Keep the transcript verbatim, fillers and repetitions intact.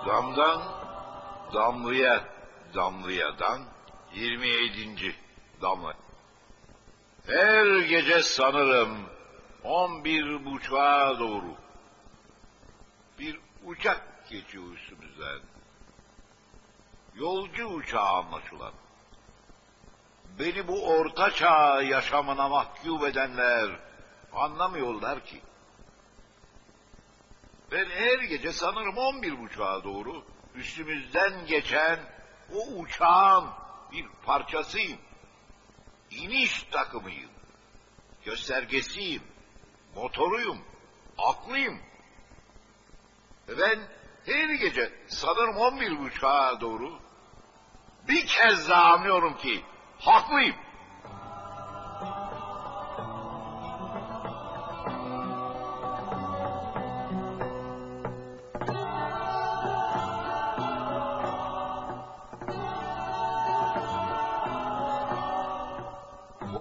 Damdan damlaya damlayadan yirmi yedinci damla. Her gece sanırım on bir buçuğa doğru bir uçak geçiyor üstümüzden. Yolcu uçağı anlaşılan. Beni bu orta çağ yaşamına mahkum edenler anlamıyorlar ki. Ben her gece sanırım on bir buçuğa doğru üstümüzden geçen o uçağın bir parçasıyım. İniş takımıyım. Göstergesiyim. Motoruyum. Aklıyım. Ben her gece sanırım on bir buçuğa doğru bir kez daha anlıyorum ki haklıyım.